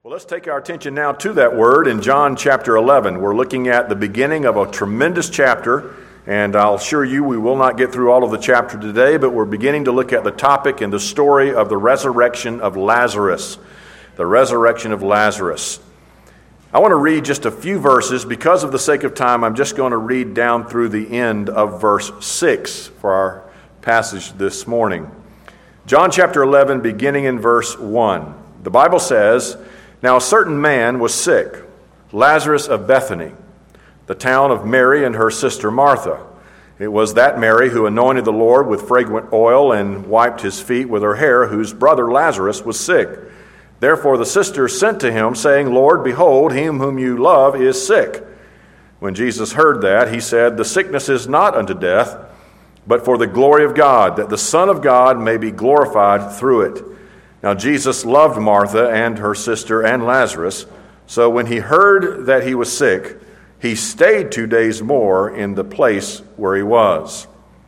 Well, let's take our attention now to that word in John chapter 11. We're looking at the beginning of a tremendous chapter, and I'll assure you we will not get through all of the chapter today, but we're beginning to look at the topic and the story of the resurrection of Lazarus. The resurrection of Lazarus. I want to read just a few verses. Because of the sake of time, I'm just going to read down through the end of verse 6 for our passage this morning. John chapter 11, beginning in verse 1. The Bible says, "Now a certain man was sick, Lazarus of Bethany, the town of Mary and her sister Martha. It was that Mary who anointed the Lord with fragrant oil and wiped his feet with her hair, whose brother Lazarus was sick. Therefore the sisters sent to him, saying, Lord, behold, him whom you love is sick. When Jesus heard that, he said, The sickness is not unto death, but for the glory of God, that the Son of God may be glorified through it. Now Jesus loved Martha and her sister and Lazarus. So when he heard that he was sick, he stayed 2 days more in the place where he was."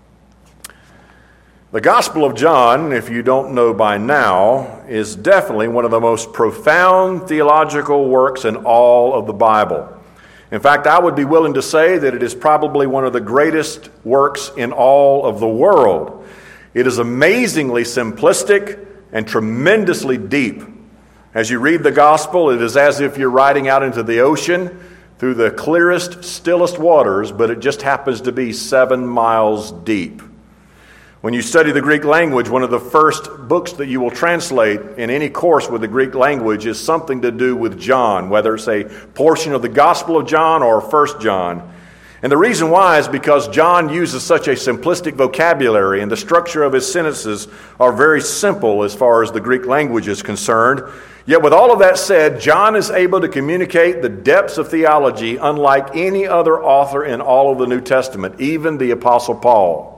The Gospel of John, if you don't know by now, is definitely one of the most profound theological works in all of the Bible. In fact, I would be willing to say that it is probably one of the greatest works in all of the world. It is amazingly simplistic and tremendously deep. As you read the Gospel, it is as if you're riding out into the ocean through the clearest, stillest waters, but it just happens to be 7 miles deep. When you study the Greek language, one of the first books that you will translate in any course with the Greek language is something to do with John, whether it's a portion of the Gospel of John or 1 John. And the reason why is because John uses such a simplistic vocabulary, and the structure of his sentences are very simple as far as the Greek language is concerned. Yet with all of that said, John is able to communicate the depths of theology unlike any other author in all of the New Testament, even the Apostle Paul.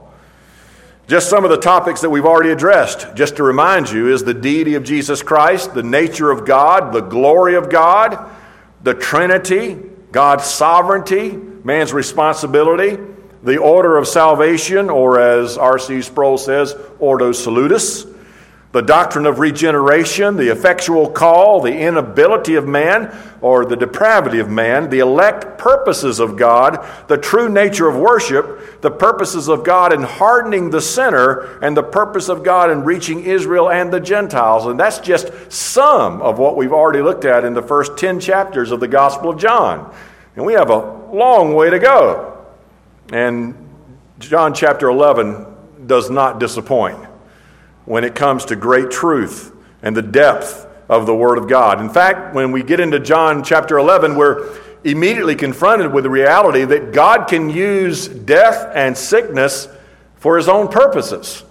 Just some of the topics that we've already addressed, just to remind you, is the deity of Jesus Christ, the nature of God, the glory of God, the Trinity, God's sovereignty, man's responsibility, the order of salvation, or as R.C. Sproul says, Ordo Salutis, the doctrine of regeneration, the effectual call, the inability of man, or the depravity of man, the elect purposes of God, the true nature of worship, the purposes of God in hardening the sinner, and the purpose of God in reaching Israel and the Gentiles. And that's just some of what we've already looked at in the first 10 chapters of the Gospel of John. And we have a long way to go. And John chapter 11 does not disappoint when it comes to great truth and the depth of the Word of God. In fact, when we get into John chapter 11, we're immediately confronted with the reality that God can use death and sickness for His own purposes.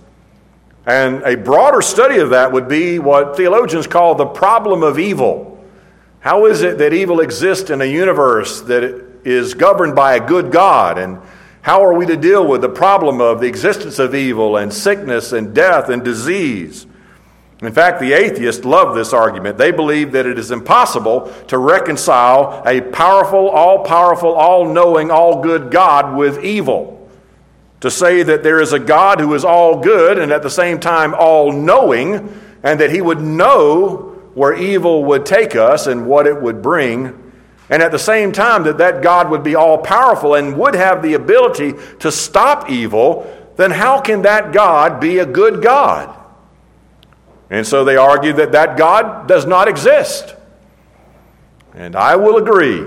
And a broader study of that would be what theologians call the problem of evil. How is it that evil exists in a universe that is governed by a good God? And how are we to deal with the problem of the existence of evil and sickness and death and disease? In fact, the atheists love this argument. They believe that it is impossible to reconcile a powerful, all-knowing, all-good God with evil. To say that there is a God who is all good and at the same time all-knowing, and that He would know where evil would take us and what it would bring, and at the same time that God would be all-powerful and would have the ability to stop evil, then how can that God be a good God? And so they argue that God does not exist. And I will agree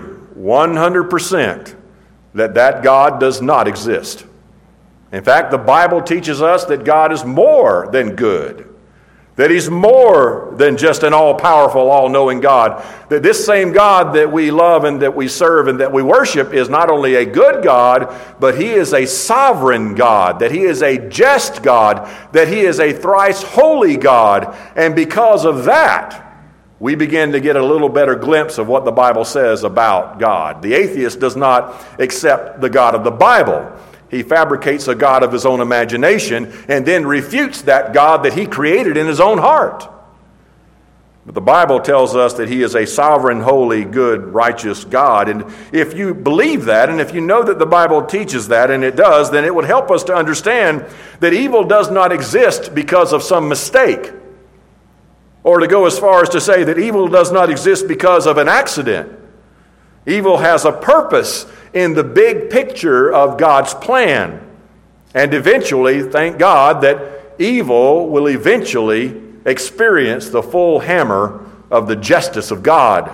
100% that God does not exist. In fact, the Bible teaches us that God is more than good. That He's more than just an all-powerful, all-knowing God. That this same God that we love and that we serve and that we worship is not only a good God, but He is a sovereign God. That He is a just God. That He is a thrice holy God. And because of that, we begin to get a little better glimpse of what the Bible says about God. The atheist does not accept the God of the Bible. He fabricates a God of his own imagination and then refutes that God that he created in his own heart. But the Bible tells us that He is a sovereign, holy, good, righteous God. And if you believe that, and if you know that the Bible teaches that, and it does, then it would help us to understand that evil does not exist because of some mistake. or to go as far as to say that evil does not exist because of an accident. Evil has a purpose in the big picture of God's plan. And eventually, thank God, that evil will eventually experience the full hammer of the justice of God.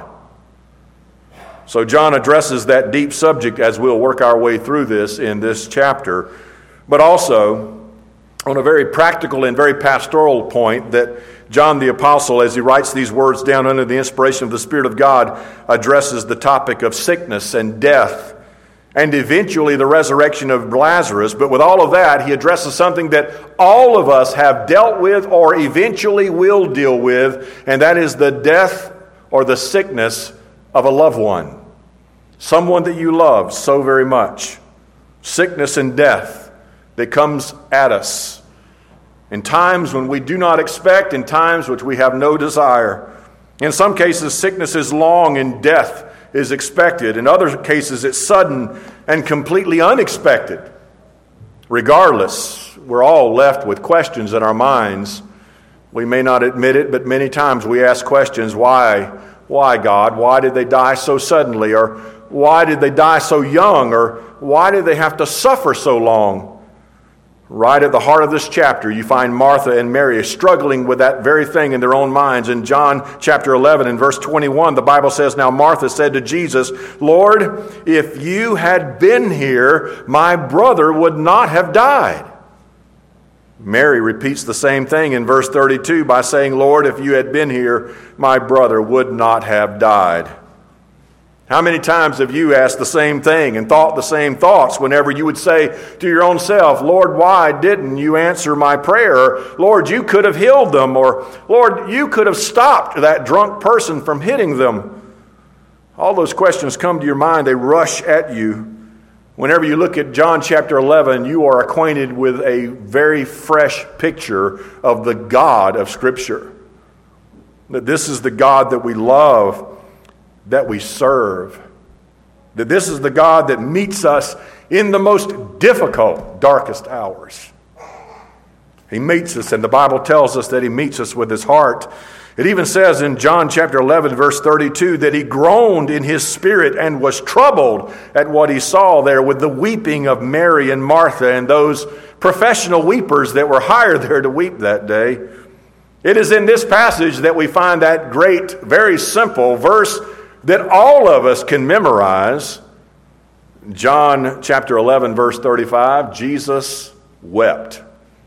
So John addresses that deep subject as we'll work our way through this in this chapter, but also on a very practical and very pastoral point that John the Apostle, as he writes these words down under the inspiration of the Spirit of God, addresses the topic of sickness and death and eventually the resurrection of Lazarus. But with all of that, he addresses something that all of us have dealt with or eventually will deal with, and that is the death or the sickness of a loved one. Someone that you love so very much. Sickness and death that comes at us in times when we do not expect, in times which we have no desire. In some cases, sickness is long and death is expected. In other cases, it's sudden and completely unexpected. Regardless, we're all left with questions in our minds. We may not admit it, but many times we ask questions. Why? Why, God? Why did they die so suddenly? Or why did they die so young? Or why did they have to suffer so long? Right at the heart of this chapter, you find Martha and Mary struggling with that very thing in their own minds. In John chapter 11 and verse 21, the Bible says, "Now Martha said to Jesus, 'Lord, if you had been here, my brother would not have died.'" Mary repeats the same thing in verse 32 by saying, "Lord, if you had been here, my brother would not have died." How many times have you asked the same thing and thought the same thoughts whenever you would say to your own self, "Lord, why didn't you answer my prayer?" "Lord, you could have healed them," or "Lord, you could have stopped that drunk person from hitting them." All those questions come to your mind. They rush at you. Whenever you look at John chapter 11, you are acquainted with a very fresh picture of the God of Scripture. That this is the God that we love, that we serve. That this is the God that meets us in the most difficult, darkest hours. He meets us, and the Bible tells us that he meets us with his heart. It even says in John chapter 11, verse 32, that he groaned in his spirit and was troubled at what he saw there with the weeping of Mary and Martha and those professional weepers that were hired there to weep that day. It is in this passage that we find that great, very simple verse that all of us can memorize. John chapter 11, verse 35, Jesus wept.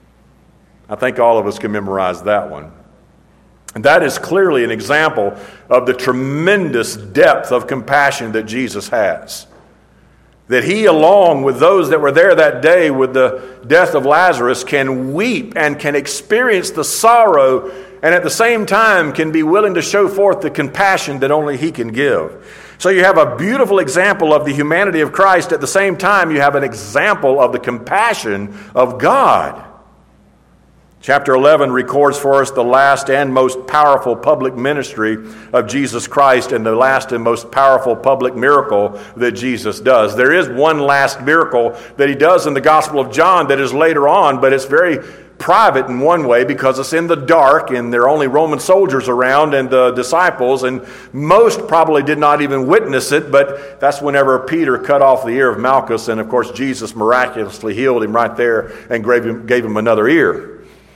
I think all of us can memorize that one. And that is clearly an example of the tremendous depth of compassion that Jesus has. That he, along with those that were there that day with the death of Lazarus, can weep and can experience the sorrow, and at the same time can be willing to show forth the compassion that only he can give. So you have a beautiful example of the humanity of Christ. At the same time, you have an example of the compassion of God. Chapter 11 records for us the last and most powerful public ministry of Jesus Christ and the last and most powerful public miracle that Jesus does. There is one last miracle that he does in the Gospel of John that is later on, but it's very private in one way because it's in the dark and there are only Roman soldiers around and the disciples, and most probably did not even witness it, but that's whenever Peter cut off the ear of Malchus, and of course Jesus miraculously healed him right there and gave him another ear.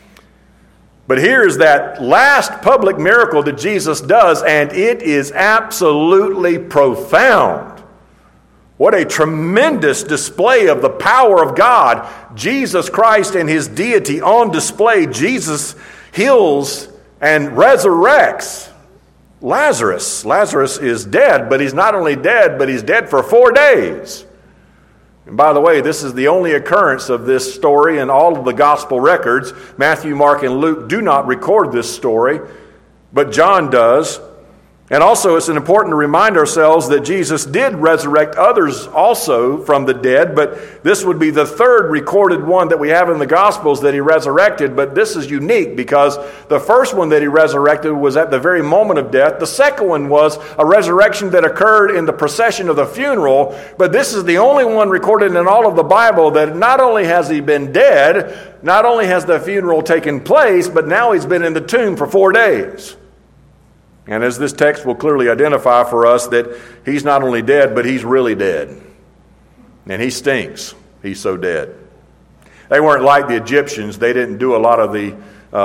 But here's that last public miracle that Jesus does, and it is absolutely profound. What a tremendous display of the power of God. Jesus Christ and his deity on display. Jesus heals and resurrects Lazarus. Lazarus is dead, but he's not only dead, but he's dead for 4 days. And by the way, this is the only occurrence of this story in all of the gospel records. Matthew, Mark, and Luke do not record this story, but John does. And also, it's important to remind ourselves that Jesus did resurrect others also from the dead, but this would be the third recorded one that we have in the Gospels that he resurrected. But this is unique because the first one that he resurrected was at the very moment of death. The second one was a resurrection that occurred in the procession of the funeral. But this is the only one recorded in all of the Bible that not only has he been dead, not only has the funeral taken place, but now he's been in the tomb for 4 days. And as this text will clearly identify for us, that he's not only dead, but he's really dead. And he stinks. He's so dead. They weren't like the Egyptians. They didn't do a lot of the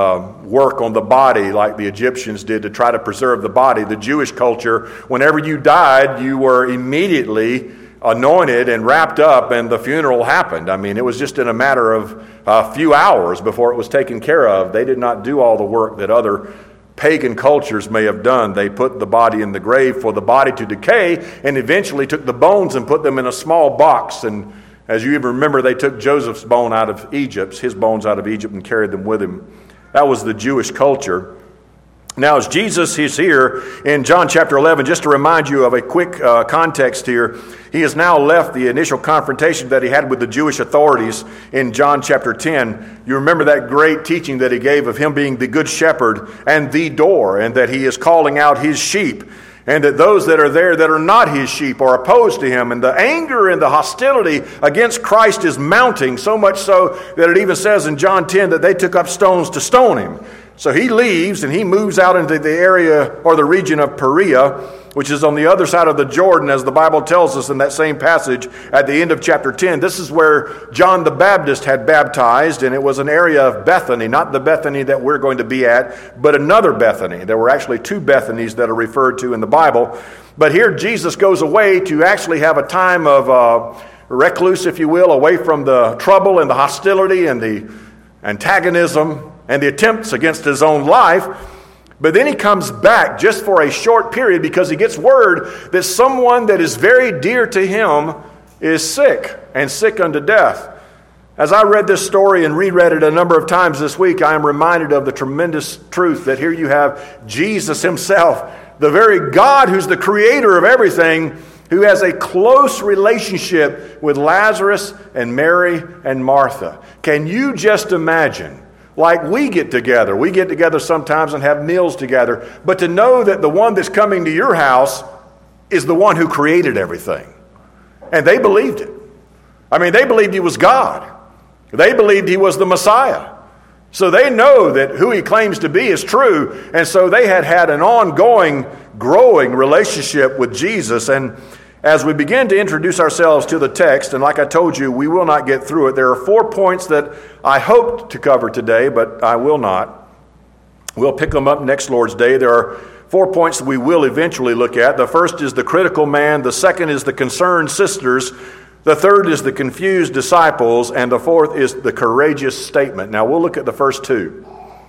work on the body like the Egyptians did to try to preserve the body. The Jewish culture, whenever you died, you were immediately anointed and wrapped up, and the funeral happened. I mean, it was just in a matter of a few hours before it was taken care of. They did not do all the work that other pagan cultures may have done. They put the body in the grave for the body to decay, and eventually took the bones and put them in a small box. And as you even remember, they took Joseph's bone out of Egypt, his bones out of Egypt, and carried them with him. That was the Jewish culture. Now, as Jesus is here in John chapter 11, just to remind you of a quick context here, he has now left the initial confrontation that he had with the Jewish authorities in John chapter 10. You remember that great teaching that he gave of him being the good shepherd and the door, and that he is calling out his sheep, and that those that are there that are not his sheep are opposed to him. And the anger and the hostility against Christ is mounting, so much so that it even says in John 10 that they took up stones to stone him. So he leaves and he moves out into the area or the region of Perea, which is on the other side of the Jordan, as the Bible tells us in that same passage at the end of chapter 10. This is where John the Baptist had baptized, and it was an area of Bethany, not the Bethany that we're going to be at, but another Bethany. There were actually 2 Bethanies that are referred to in the Bible. But here Jesus goes away to actually have a time of recluse, if you will, away from the trouble and the hostility and the antagonism and the attempts against his own life. But then he comes back just for a short period because he gets word that someone that is very dear to him is sick, and sick unto death. As I read this story and reread it a number of times this week, I am reminded of the tremendous truth that here you have Jesus himself, the very God who's the creator of everything, who has a close relationship with Lazarus and Mary and Martha. Can you just imagine? Like we get together sometimes and have meals together, but to know that the one that's coming to your house is the one who created everything. And they believed it. I mean, they believed he was God. They believed he was the Messiah. So they know that who he claims to be is true. And so they had an ongoing, growing relationship with Jesus. And as we begin to introduce ourselves to the text, and like I told you, we will not get through it. There are 4 points that I hoped to cover today, but I will not. We'll pick them up next Lord's Day. There are 4 points that we will eventually look at. The first is the critical man. The second is the concerned sisters. The third is the confused disciples. And the fourth is the courageous statement. Now, we'll look at the first 2.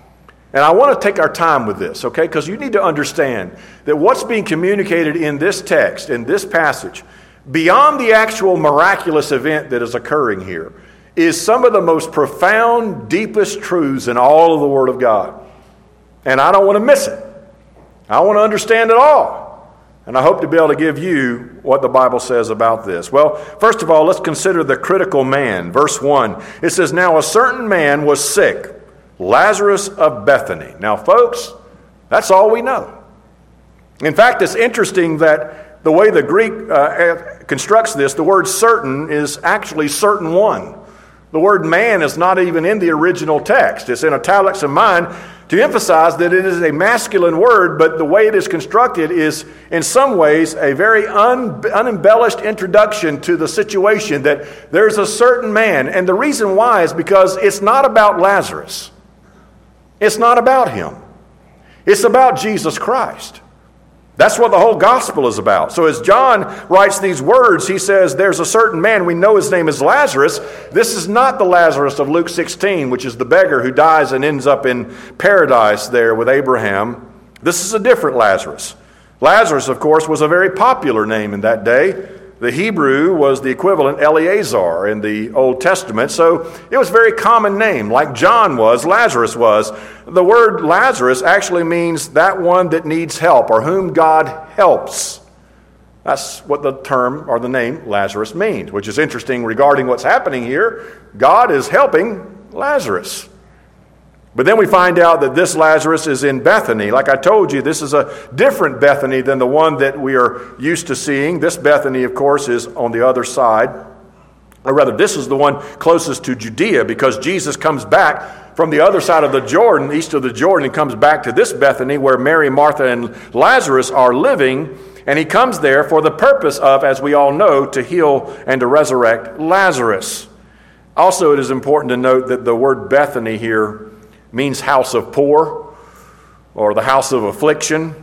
And I want to take our time with this, okay? Because you need to understand that what's being communicated in this text, in this passage, beyond the actual miraculous event that is occurring here, is some of the most profound, deepest truths in all of the Word of God. And I don't want to miss it. I want to understand it all. And I hope to be able to give you what the Bible says about this. Well, first of all, let's consider the critical man. Verse 1, it says, "Now a certain man was sick, Lazarus of Bethany." Now, folks, that's all we know. In fact, it's interesting that the way the Greek constructs this, the word certain is actually certain one. The word man is not even in the original text. It's in italics in mine to emphasize that it is a masculine word, but the way it is constructed is in some ways a very unembellished introduction to the situation that there's a certain man. And the reason why is because it's not about Lazarus. It's not about him. It's about Jesus Christ. That's what the whole gospel is about. So as John writes these words, he says there's a certain man, we know his name is Lazarus. This is not the Lazarus of Luke 16, which is the beggar who dies and ends up in paradise there with Abraham. This is a different Lazarus. Lazarus, of course, was a very popular name in that day. The Hebrew was the equivalent Eleazar in the Old Testament, so it was a very common name, like John was, Lazarus was. The word Lazarus actually means that one that needs help or whom God helps. That's what the term or the name Lazarus means, which is interesting regarding what's happening here. God is helping Lazarus. But then we find out that this Lazarus is in Bethany. Like I told you, this is a different Bethany than the one that we are used to seeing. This Bethany, of course, is on the other side. Or rather, this is the one closest to Judea, because Jesus comes back from the other side of the Jordan, east of the Jordan, and comes back to this Bethany where Mary, Martha, and Lazarus are living. And he comes there for the purpose of, as we all know, to heal and to resurrect Lazarus. Also, it is important to note that the word Bethany here means house of poor or the house of affliction.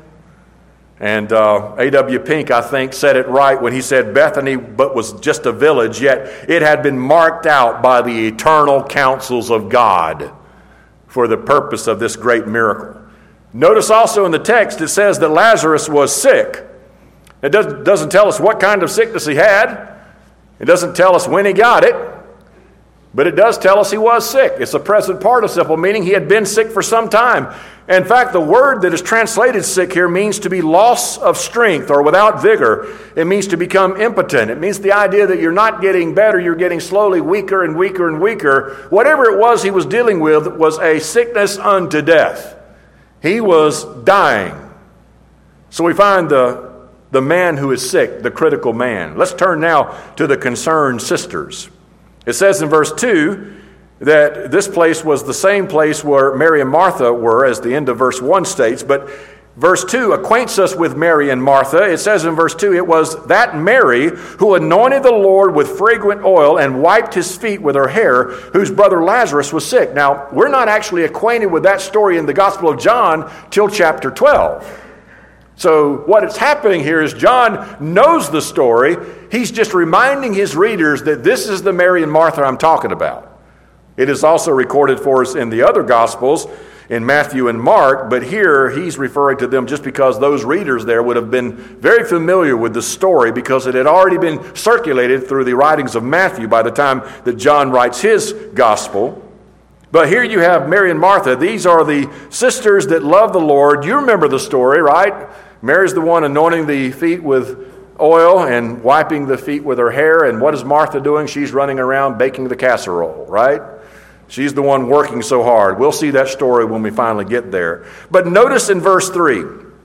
And A.W. Pink, I think, said it right when he said Bethany but was just a village, yet it had been marked out by the eternal counsels of God for the purpose of this great miracle. Notice also in the text it says that Lazarus was sick. It doesn't tell us what kind of sickness he had. It doesn't tell us when he got it. But it does tell us he was sick. It's a present participle, meaning he had been sick for some time. In fact, the word that is translated sick here means to be loss of strength or without vigor. It means to become impotent. It means the idea that you're not getting better, you're getting slowly weaker and weaker and weaker. Whatever it was he was dealing with was a sickness unto death. He was dying. So we find the man who is sick, the critical man. Let's turn now to the concerned sisters. It says in verse 2 that this place was the same place where Mary and Martha were, as the end of verse 1 states. But verse 2 acquaints us with Mary and Martha. It says in verse 2, it was that Mary who anointed the Lord with fragrant oil and wiped his feet with her hair, whose brother Lazarus was sick. Now, we're not actually acquainted with that story in the Gospel of John till chapter 12. So what is happening here is John knows the story. He's just reminding his readers that this is the Mary and Martha I'm talking about. It is also recorded for us in the other Gospels, in Matthew and Mark, but here he's referring to them just because those readers there would have been very familiar with the story because it had already been circulated through the writings of Matthew by the time that John writes his Gospel. But here you have Mary and Martha. These are the sisters that love the Lord. You remember the story, right? Mary's the one anointing the feet with oil and wiping the feet with her hair. And what is Martha doing? She's running around baking the casserole, right? She's the one working so hard. We'll see that story when we finally get there. But notice in verse 3,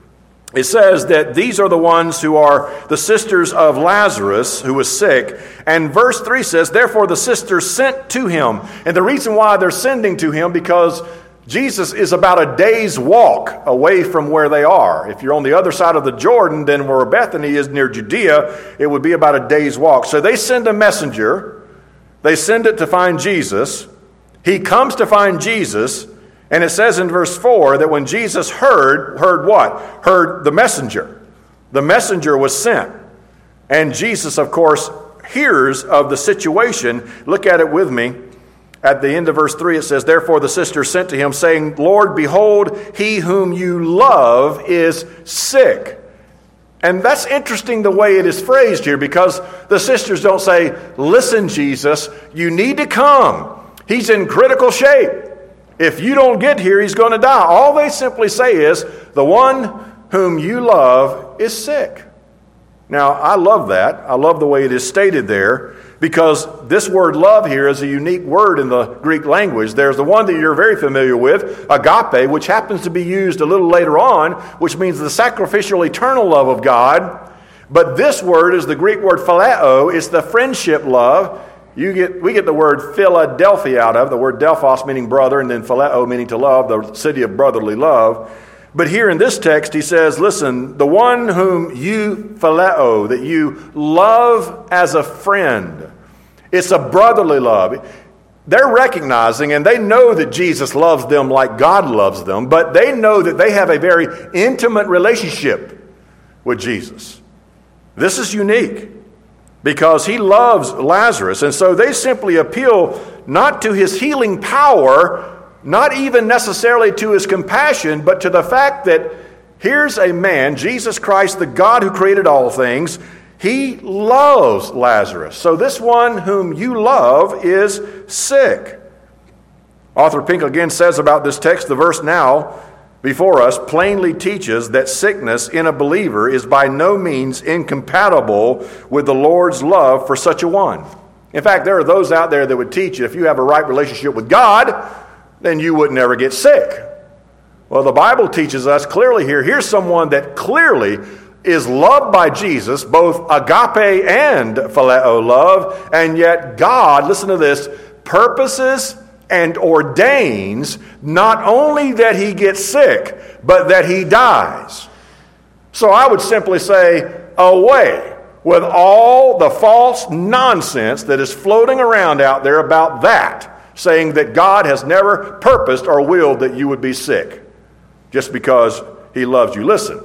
it says that these are the ones who are the sisters of Lazarus, who was sick. And verse 3 says, therefore the sisters sent to him. And the reason why they're sending to him, because Jesus is about a day's walk away from where they are. If you're on the other side of the Jordan, then where Bethany is near Judea, it would be about a day's walk. So they send a messenger. They send it to find Jesus. He comes to find Jesus. And it says in verse 4 that when Jesus heard what? Heard the messenger. The messenger was sent. And Jesus, of course, hears of the situation. Look at it with me. At the end of verse 3, it says, therefore the sisters sent to him, saying, Lord, behold, he whom you love is sick. And that's interesting the way it is phrased here, because the sisters don't say, listen, Jesus, you need to come. He's in critical shape. If you don't get here, he's going to die. All they simply say is, the one whom you love is sick. Now, I love that. I love the way it is stated there, because this word love here is a unique word in the Greek language. There's the one that you're very familiar with, agape, which happens to be used a little later on, which means the sacrificial eternal love of God. But this word is the Greek word phileo. It's the friendship love. We get the word Philadelphia out of, the word Delphos meaning brother, and then phileo meaning to love, the city of brotherly love. But here in this text, he says, listen, the one whom you phileo, that you love as a friend, it's a brotherly love. They're recognizing and they know that Jesus loves them like God loves them, but they know that they have a very intimate relationship with Jesus. This is unique because he loves Lazarus, and so they simply appeal not to his healing power, not even necessarily to his compassion, but to the fact that here's a man, Jesus Christ, the God who created all things. He loves Lazarus. So this one whom you love is sick. Arthur Pink again says about this text, the verse now before us plainly teaches that sickness in a believer is by no means incompatible with the Lord's love for such a one. In fact, there are those out there that would teach you if you have a right relationship with God, then you would never get sick. Well, the Bible teaches us clearly here, here's someone that clearly is loved by Jesus, both agape and phileo love, and yet God, listen to this, purposes and ordains not only that he gets sick, but that he dies. So I would simply say, away with all the false nonsense that is floating around out there about that, saying that God has never purposed or willed that you would be sick just because he loves you. Listen,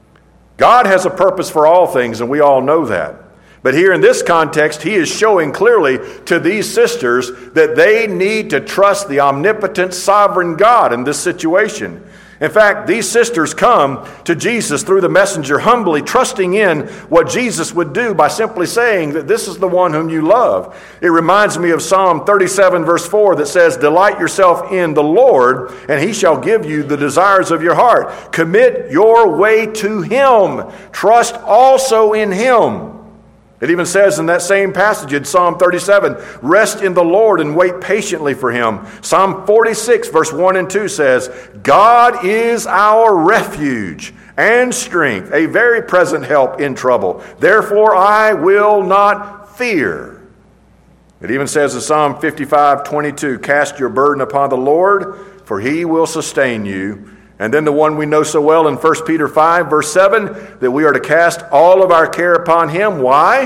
God has a purpose for all things, and we all know that. But here in this context, he is showing clearly to these sisters that they need to trust the omnipotent, sovereign God in this situation. In fact, these sisters come to Jesus through the messenger humbly, trusting in what Jesus would do by simply saying that this is the one whom you love. It reminds me of Psalm 37, verse 4, that says, "Delight yourself in the Lord, and he shall give you the desires of your heart. Commit your way to him. Trust also in him." It even says in that same passage in Psalm 37, "Rest in the Lord and wait patiently for him." Psalm 46, verse 1 and 2 says, "God is our refuge and strength, a very present help in trouble. Therefore I will not fear." It even says in Psalm 55, 22, "Cast your burden upon the Lord, for he will sustain you." And then the one we know so well in 1 Peter 5, verse 7, that we are to cast all of our care upon him. Why?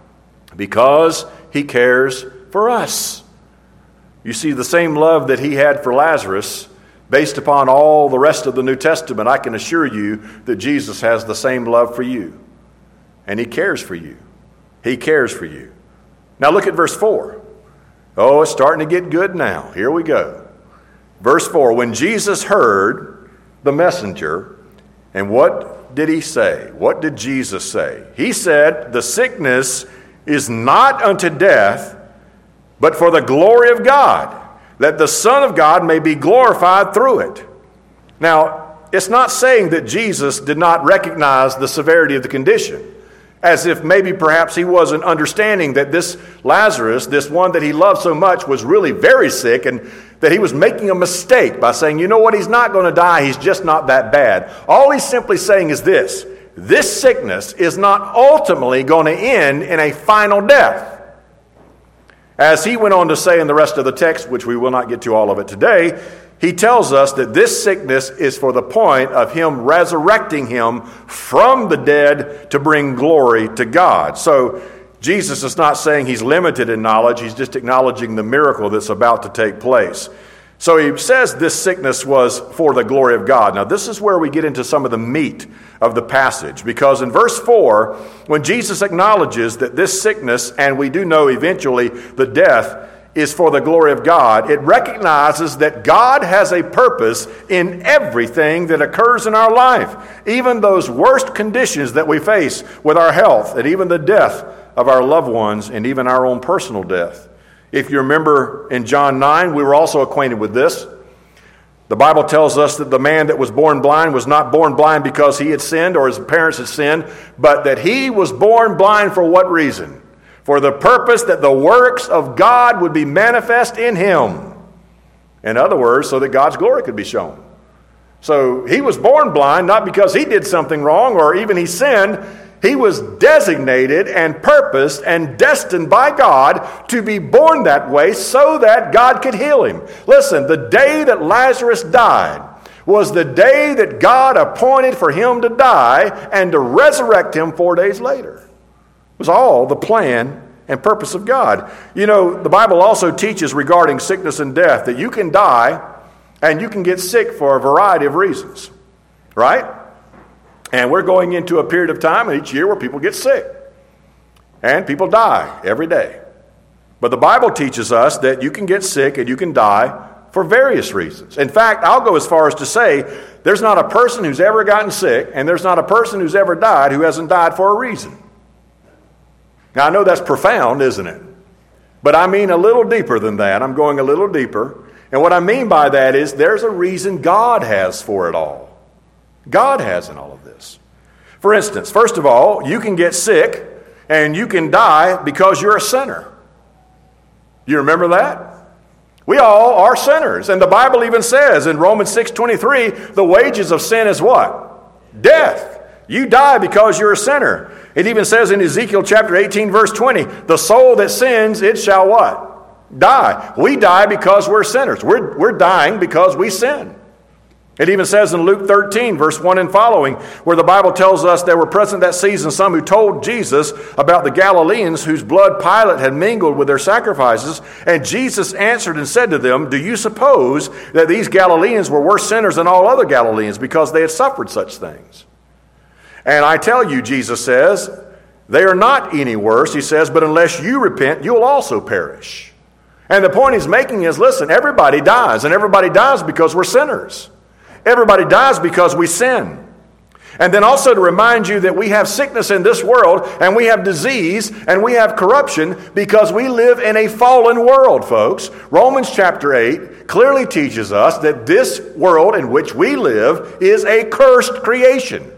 Because he cares for us. You see, the same love that he had for Lazarus, based upon all the rest of the New Testament, I can assure you that Jesus has the same love for you. And he cares for you. He cares for you. Now look at verse 4. Oh, it's starting to get good now. Here we go. Verse 4, when Jesus heard the messenger, and what did he say? What did Jesus say? He said, "The sickness is not unto death, but for the glory of God, that the Son of God may be glorified through it." Now, it's not saying that Jesus did not recognize the severity of the condition, as if maybe perhaps he wasn't understanding that this Lazarus, this one that he loved so much, was really very sick, and that he was making a mistake by saying, you know what, he's not going to die, he's just not that bad. All he's simply saying is this sickness is not ultimately going to end in a final death. As he went on to say in the rest of the text, which we will not get to all of it today, he tells us that this sickness is for the point of him resurrecting him from the dead to bring glory to God. So Jesus is not saying he's limited in knowledge. He's just acknowledging the miracle that's about to take place. So he says this sickness was for the glory of God. Now this is where we get into some of the meat of the passage. Because in verse 4, when Jesus acknowledges that this sickness, and we do know eventually the death, is for the glory of God, it recognizes that God has a purpose in everything that occurs in our life. Even those worst conditions that we face with our health, and even the death of our loved ones, and even our own personal death. If you remember in John 9, we were also acquainted with this. The Bible tells us that the man that was born blind was not born blind because he had sinned or his parents had sinned, but that he was born blind for what reason? For the purpose that the works of God would be manifest in him. In other words, so that God's glory could be shown. So he was born blind, not because he did something wrong or even he sinned. He was designated and purposed and destined by God to be born that way so that God could heal him. Listen, the day that Lazarus died was the day that God appointed for him to die and to resurrect him 4 days later. It was all the plan and purpose of God. You know, the Bible also teaches regarding sickness and death that you can die and you can get sick for a variety of reasons, right? And we're going into a period of time each year where people get sick. And people die every day. But the Bible teaches us that you can get sick and you can die for various reasons. In fact, I'll go as far as to say there's not a person who's ever gotten sick and there's not a person who's ever died who hasn't died for a reason. Now, I know that's profound, isn't it? But I mean a little deeper than that. I'm going a little deeper. And what I mean by that is there's a reason God has for it all. God has in all of this. For instance, first of all, you can get sick and you can die because you're a sinner. You remember that? We all are sinners. And the Bible even says in Romans 6:23, the wages of sin is what? Death. You die because you're a sinner. It even says in Ezekiel chapter 18, verse 20, the soul that sins, it shall what? Die. We die because we're sinners. We're dying because we sin. It even says in Luke 13, verse 1 and following, where the Bible tells us there were present that season some who told Jesus about the Galileans whose blood Pilate had mingled with their sacrifices. And Jesus answered and said to them, do you suppose that these Galileans were worse sinners than all other Galileans because they had suffered such things? And I tell you, Jesus says, they are not any worse, he says, but unless you repent, you'll also perish. And the point he's making is, listen, everybody dies, and everybody dies because we're sinners. Everybody dies because we sin. And then also to remind you that we have sickness in this world, and we have disease, and we have corruption because we live in a fallen world, folks. Romans chapter 8 clearly teaches us that this world in which we live is a cursed creation.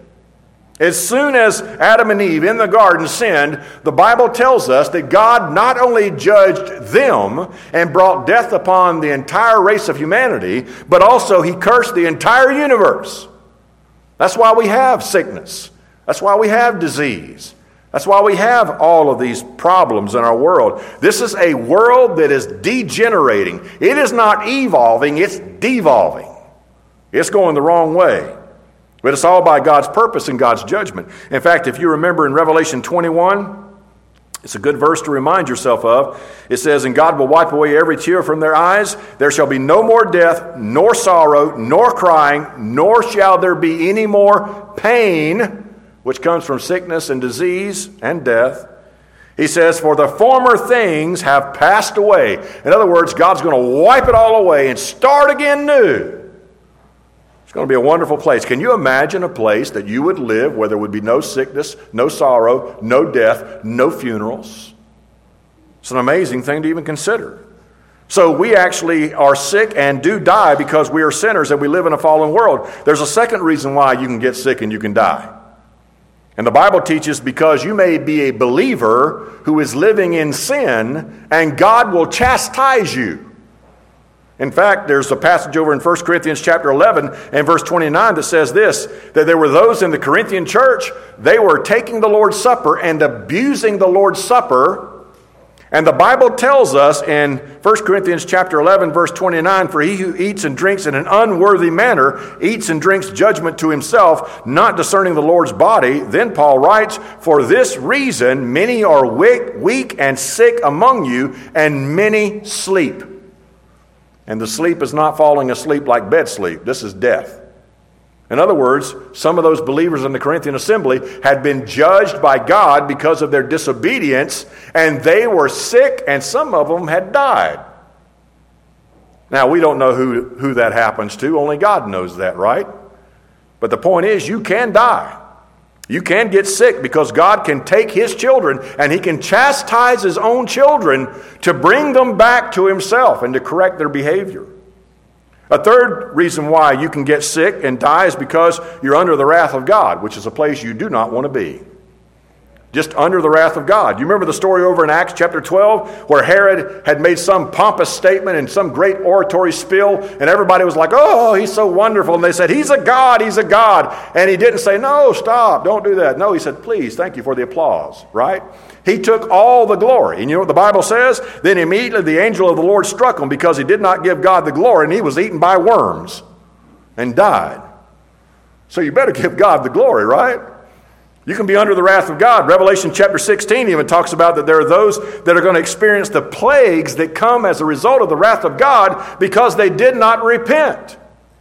As soon as Adam and Eve in the garden sinned, the Bible tells us that God not only judged them and brought death upon the entire race of humanity, but also he cursed the entire universe. That's why we have sickness. That's why we have disease. That's why we have all of these problems in our world. This is a world that is degenerating. It is not evolving, it's devolving. It's going the wrong way. But it's all by God's purpose and God's judgment. In fact, if you remember in Revelation 21, it's a good verse to remind yourself of. It says, and God will wipe away every tear from their eyes. There shall be no more death, nor sorrow, nor crying, nor shall there be any more pain, which comes from sickness and disease and death. He says, for the former things have passed away. In other words, God's going to wipe it all away and start again new. It's going to be a wonderful place. Can you imagine a place that you would live where there would be no sickness, no sorrow, no death, no funerals? It's an amazing thing to even consider. So we actually are sick and do die because we are sinners and we live in a fallen world. There's a second reason why you can get sick and you can die. And the Bible teaches because you may be a believer who is living in sin and God will chastise you. In fact, there's a passage over in 1 Corinthians chapter 11 and verse 29 that says this, that there were those in the Corinthian church, they were taking the Lord's Supper and abusing the Lord's Supper. And the Bible tells us in 1 Corinthians chapter 11 verse 29, for he who eats and drinks in an unworthy manner eats and drinks judgment to himself, not discerning the Lord's body. Then Paul writes, for this reason many are weak and sick among you, and many sleep. And the sleep is not falling asleep like bed sleep. This is death. In other words, some of those believers in the Corinthian assembly had been judged by God because of their disobedience, and they were sick, and some of them had died. Now, we don't know who that happens to. Only God knows that, right? But the point is, you can die. You can get sick because God can take his children and he can chastise his own children to bring them back to himself and to correct their behavior. A third reason why you can get sick and die is because you're under the wrath of God, which is a place you do not want to be. Just under the wrath of God. You remember the story over in Acts chapter 12 where Herod had made some pompous statement and some great oratory spiel, and everybody was like, oh, he's so wonderful. And they said, he's a God, he's a God. And he didn't say, no, stop, don't do that. No, he said, please, thank you for the applause, right? He took all the glory. And you know what the Bible says? Then immediately the angel of the Lord struck him because he did not give God the glory, and he was eaten by worms and died. So you better give God the glory, right? You can be under the wrath of God. Revelation chapter 16 even talks about that there are those that are going to experience the plagues that come as a result of the wrath of God because they did not repent.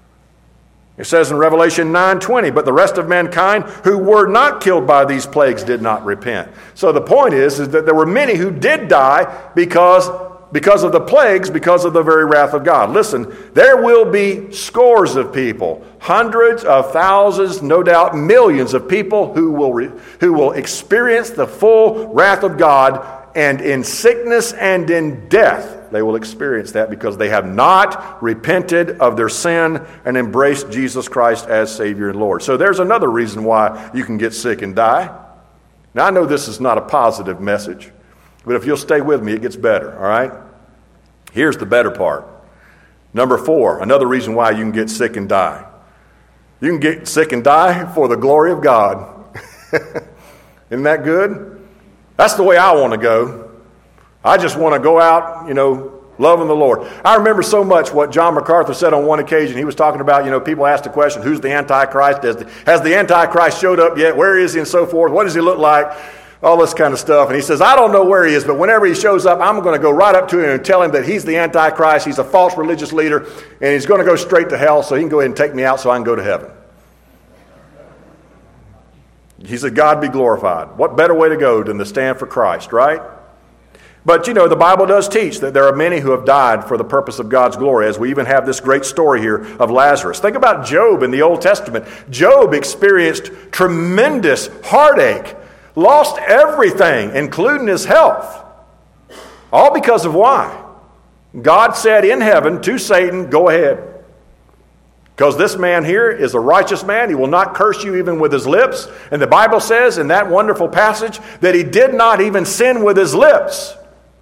It says in Revelation 9:20, but the rest of mankind who were not killed by these plagues did not repent. So the point is that there were many who did die because because of the plagues, because of the very wrath of God. Listen, there will be scores of people, hundreds of thousands, no doubt millions of people who will experience the full wrath of God, and in sickness and in death they will experience that because they have not repented of their sin and embraced Jesus Christ as Savior and Lord. So there's another reason why you can get sick and die. Now I know this is not a positive message, but if you'll stay with me, it gets better, all right? Here's the better part. Number 4, another reason why you can get sick and die. You can get sick and die for the glory of God. Isn't that good? That's the way I want to go. I just want to go out, loving the Lord. I remember so much what John MacArthur said on one occasion. He was talking about, people asked the question, who's the Antichrist? Has the Antichrist showed up yet? Where is he and so forth? What does he look like? All this kind of stuff. And he says, I don't know where he is, but whenever he shows up, I'm going to go right up to him and tell him that he's the Antichrist, he's a false religious leader, and he's going to go straight to hell, so he can go ahead and take me out so I can go to heaven. He said, God be glorified. What better way to go than to stand for Christ, right? But, the Bible does teach that there are many who have died for the purpose of God's glory, as we even have this great story here of Lazarus. Think about Job in the Old Testament. Job experienced tremendous heartache, lost everything, including his health. All because of why? God said in heaven to Satan, go ahead. Because this man here is a righteous man. He will not curse you even with his lips. And the Bible says in that wonderful passage that he did not even sin with his lips.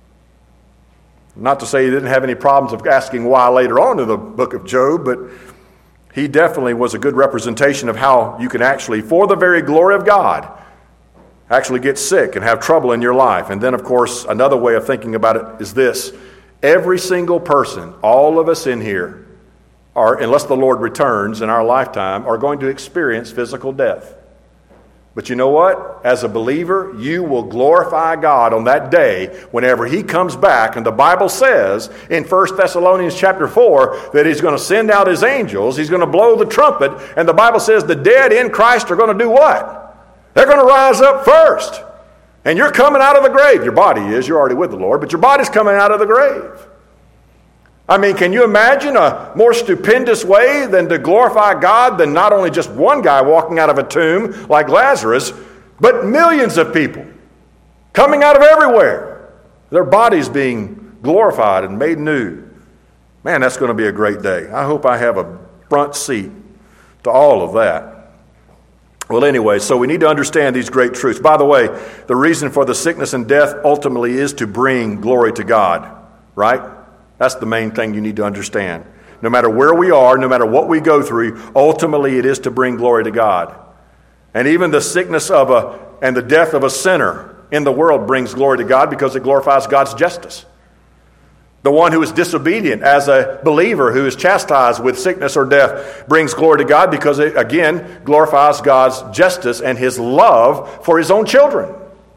Not to say he didn't have any problems of asking why later on in the book of Job, but he definitely was a good representation of how you can actually, for the very glory of God, actually get sick and have trouble in your life. And then, of course, another way of thinking about it is this. Every single person, all of us in here, unless the Lord returns in our lifetime, are going to experience physical death. But you know what? As a believer, you will glorify God on that day whenever He comes back. And the Bible says in 1 Thessalonians chapter 4 that He's going to send out His angels. He's going to blow the trumpet. And the Bible says the dead in Christ are going to do what? They're going to rise up first. And you're coming out of the grave. Your body is. You're already with the Lord. But your body's coming out of the grave. I mean, can you imagine a more stupendous way than to glorify God than not only just one guy walking out of a tomb like Lazarus, but millions of people coming out of everywhere, their bodies being glorified and made new? Man, that's going to be a great day. I hope I have a front seat to all of that. Well, anyway, so we need to understand these great truths. By the way, the reason for the sickness and death ultimately is to bring glory to God, right? That's the main thing you need to understand. No matter where we are, no matter what we go through, ultimately it is to bring glory to God. And even the sickness and the death of a sinner in the world brings glory to God because it glorifies God's justice. The one who is disobedient as a believer who is chastised with sickness or death brings glory to God because it, again, glorifies God's justice and His love for His own children.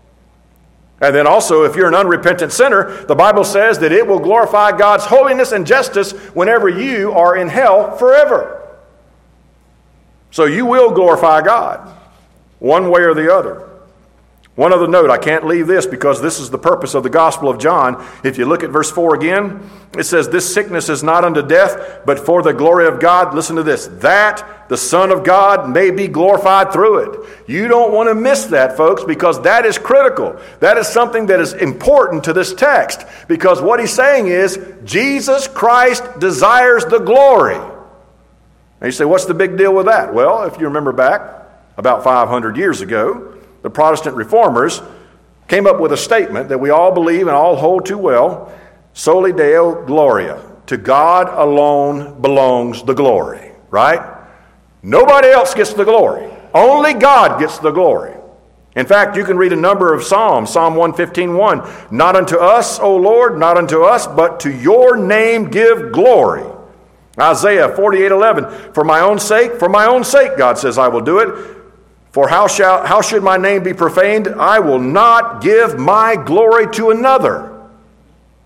And then also, if you're an unrepentant sinner, the Bible says that it will glorify God's holiness and justice whenever you are in hell forever. So you will glorify God, one way or the other. One other note, I can't leave this because this is the purpose of the Gospel of John. If you look at verse 4 again, it says, this sickness is not unto death, but for the glory of God. Listen to this, that the Son of God may be glorified through it. You don't want to miss that, folks, because that is critical. That is something that is important to this text, because what he's saying is, Jesus Christ desires the glory. And you say, what's the big deal with that? Well, if you remember back about 500 years ago, the Protestant reformers came up with a statement that we all believe and all hold too well, Soli Deo Gloria. To God alone belongs the glory, right? Nobody else gets the glory. Only God gets the glory. In fact, you can read a number of Psalms. Psalm 115:1. Not unto us, O Lord, not unto us, but to your name give glory. Isaiah 48:11. For my own sake, God says, I will do it. For how should my name be profaned? I will not give my glory to another.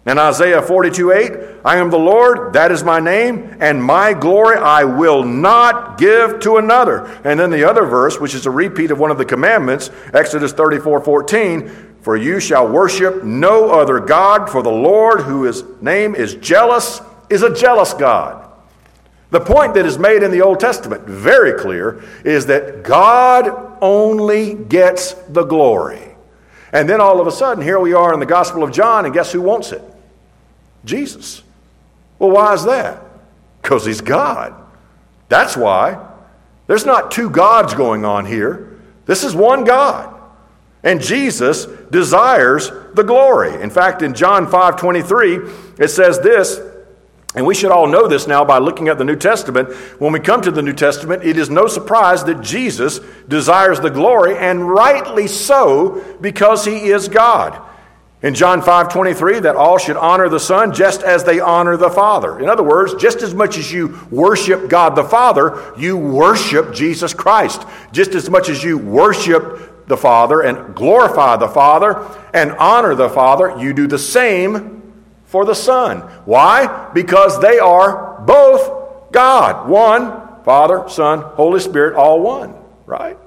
And Isaiah 42:8, I am the Lord, that is my name, and my glory I will not give to another. And then the other verse, which is a repeat of one of the commandments, Exodus 34:14, for you shall worship no other God, for the Lord, whose name is jealous, is a jealous God. The point that is made in the Old Testament, very clear, is that God only gets the glory. And then all of a sudden, here we are in the Gospel of John, and guess who wants it? Jesus. Well, why is that? Because he's God. That's why. There's not two gods going on here. This is one God. And Jesus desires the glory. In fact, in John 5:23, it says this, and we should all know this now by looking at the New Testament. When we come to the New Testament, it is no surprise that Jesus desires the glory, and rightly so, because he is God. In John 5:23, that all should honor the Son just as they honor the Father. In other words, just as much as you worship God the Father, you worship Jesus Christ. Just as much as you worship the Father and glorify the Father and honor the Father, you do the same for the Son. Why? Because they are both God. One, Father, Son, Holy Spirit, all one, right?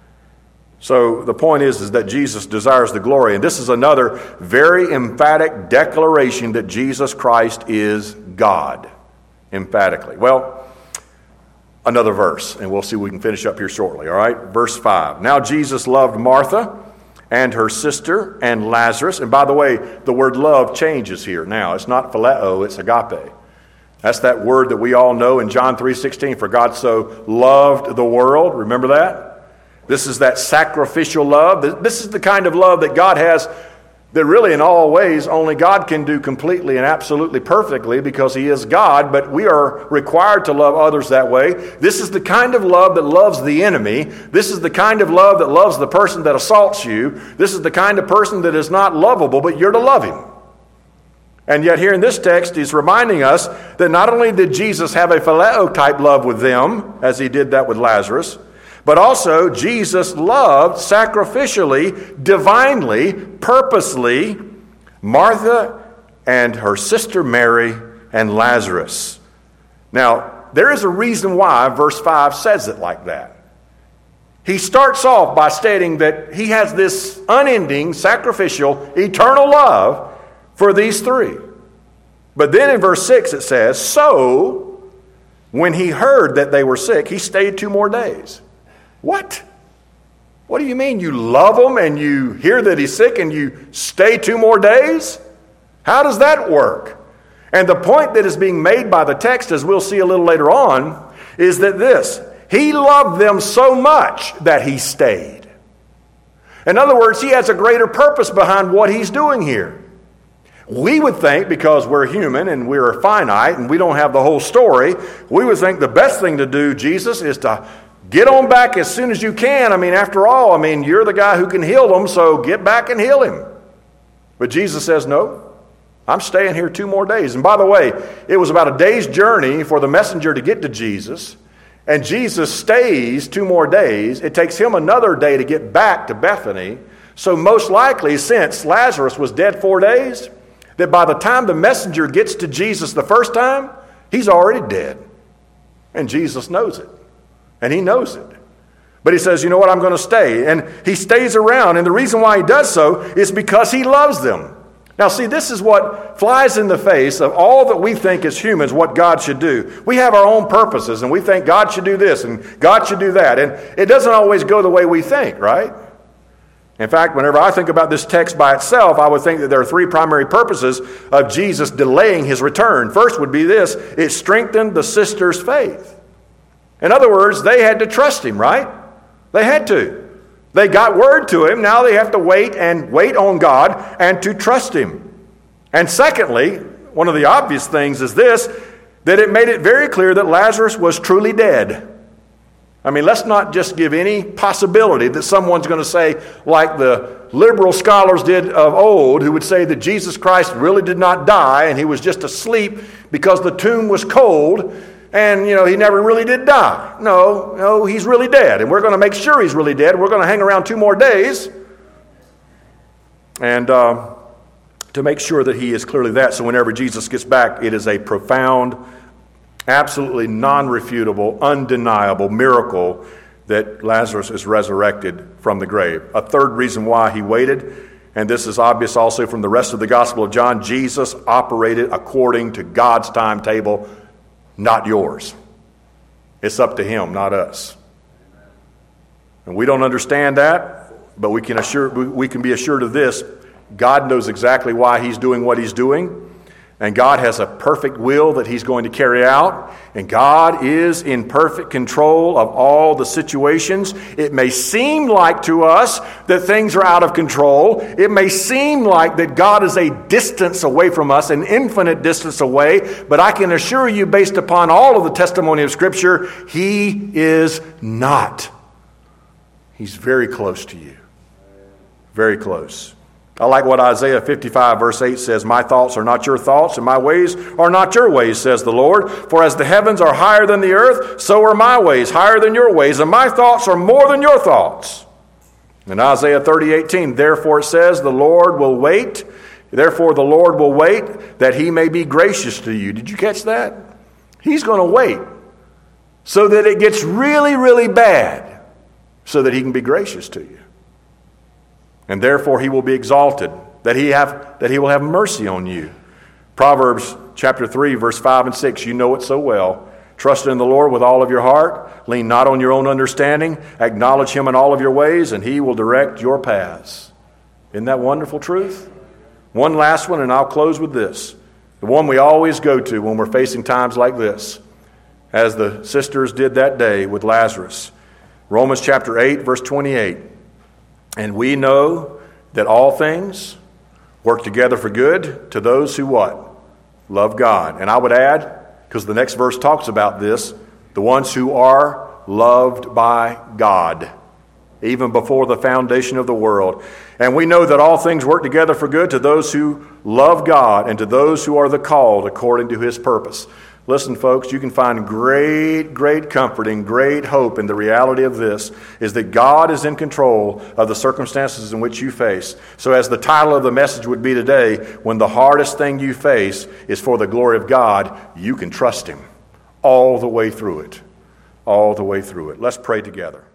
So the point is that Jesus desires the glory. And this is another very emphatic declaration that Jesus Christ is God. Emphatically. Well, another verse, and we'll see if we can finish up here shortly, all right? Verse 5. Now Jesus loved Martha and her sister and Lazarus. And by the way, the word love changes here now. It's not phileo, it's agape. That's that word that we all know in John 3:16. For God so loved the world. Remember that? This is that sacrificial love. This is the kind of love that God has that really in all ways only God can do completely and absolutely perfectly because he is God, but we are required to love others that way. This is the kind of love that loves the enemy. This is the kind of love that loves the person that assaults you. This is the kind of person that is not lovable, but you're to love him. And yet here in this text, he's reminding us that not only did Jesus have a phileo type love with them, as he did that with Lazarus, but also Jesus loved sacrificially, divinely, purposely Martha and her sister Mary and Lazarus. Now, there is a reason why verse 5 says it like that. He starts off by stating that he has this unending, sacrificial, eternal love for these three. But then in verse 6 it says, so when he heard that they were sick, he stayed 2 more days. What? What do you mean you love him and you hear that he's sick and you stay 2 more days? How does that work? And the point that is being made by the text, as we'll see a little later on, is that this, he loved them so much that he stayed. In other words, he has a greater purpose behind what he's doing here. We would think, because we're human and we're finite and we don't have the whole story, we would think the best thing to do, Jesus, is to get on back as soon as you can. After all, you're the guy who can heal them, so get back and heal him. But Jesus says, no, I'm staying here 2 more days. And by the way, it was about a day's journey for the messenger to get to Jesus. And Jesus stays 2 more days. It takes him another day to get back to Bethany. So most likely, since Lazarus was dead 4 days, that by the time the messenger gets to Jesus the first time, he's already dead. And Jesus knows it. And he knows it. But he says, you know what, I'm going to stay. And he stays around. And the reason why he does so is because he loves them. Now, see, this is what flies in the face of all that we think as humans what God should do. We have our own purposes, and we think God should do this and God should do that. And it doesn't always go the way we think, right? In fact, whenever I think about this text by itself, I would think that there are 3 primary purposes of Jesus delaying his return. First would be this: it strengthened the sisters' faith. In other words, they had to trust him, right? They had to. They got word to him. Now they have to wait on God and to trust him. And secondly, one of the obvious things is this, that it made it very clear that Lazarus was truly dead. Let's not just give any possibility that someone's going to say, like the liberal scholars did of old, who would say that Jesus Christ really did not die and he was just asleep because the tomb was cold. And, he never really did die. No, he's really dead. And we're going to make sure he's really dead. We're going to hang around 2 more days. And to make sure that he is clearly that. So whenever Jesus gets back, it is a profound, absolutely non-refutable, undeniable miracle that Lazarus is resurrected from the grave. A third reason why he waited, and this is obvious also from the rest of the Gospel of John, Jesus operated according to God's timetable, not yours. It's up to him, not us. And we don't understand that, but we can be assured of this. God knows exactly why he's doing what he's doing. And God has a perfect will that he's going to carry out. And God is in perfect control of all the situations. It may seem like to us that things are out of control. It may seem like that God is a distance away from us, an infinite distance away. But I can assure you, based upon all of the testimony of Scripture, he is not. He's very close to you. Very close. I like what Isaiah 55 verse 8 says, "My thoughts are not your thoughts, and my ways are not your ways, says the Lord. For as the heavens are higher than the earth, so are my ways higher than your ways, and my thoughts are more than your thoughts." In Isaiah 30:18, therefore it says, the Lord will wait that he may be gracious to you. Did you catch that? He's going to wait so that it gets really, really bad so that he can be gracious to you. And therefore he will be exalted, that he will have mercy on you. Proverbs chapter 3, verse 5 and 6, you know it so well. Trust in the Lord with all of your heart. Lean not on your own understanding. Acknowledge him in all of your ways, and he will direct your paths. Isn't that wonderful truth? One last one, and I'll close with this. The one we always go to when we're facing times like this, as the sisters did that day with Lazarus. Romans chapter 8, verse 28. And we know that all things work together for good to those who what? Love God. And I would add, because the next verse talks about this, the ones who are loved by God, even before the foundation of the world. And we know that all things work together for good to those who love God and to those who are the called according to his purpose. Listen, folks, you can find great, great comfort and great hope in the reality of this, is that God is in control of the circumstances in which you face. So as the title of the message would be today, when the hardest thing you face is for the glory of God, you can trust him all the way through it. All the way through it. Let's pray together.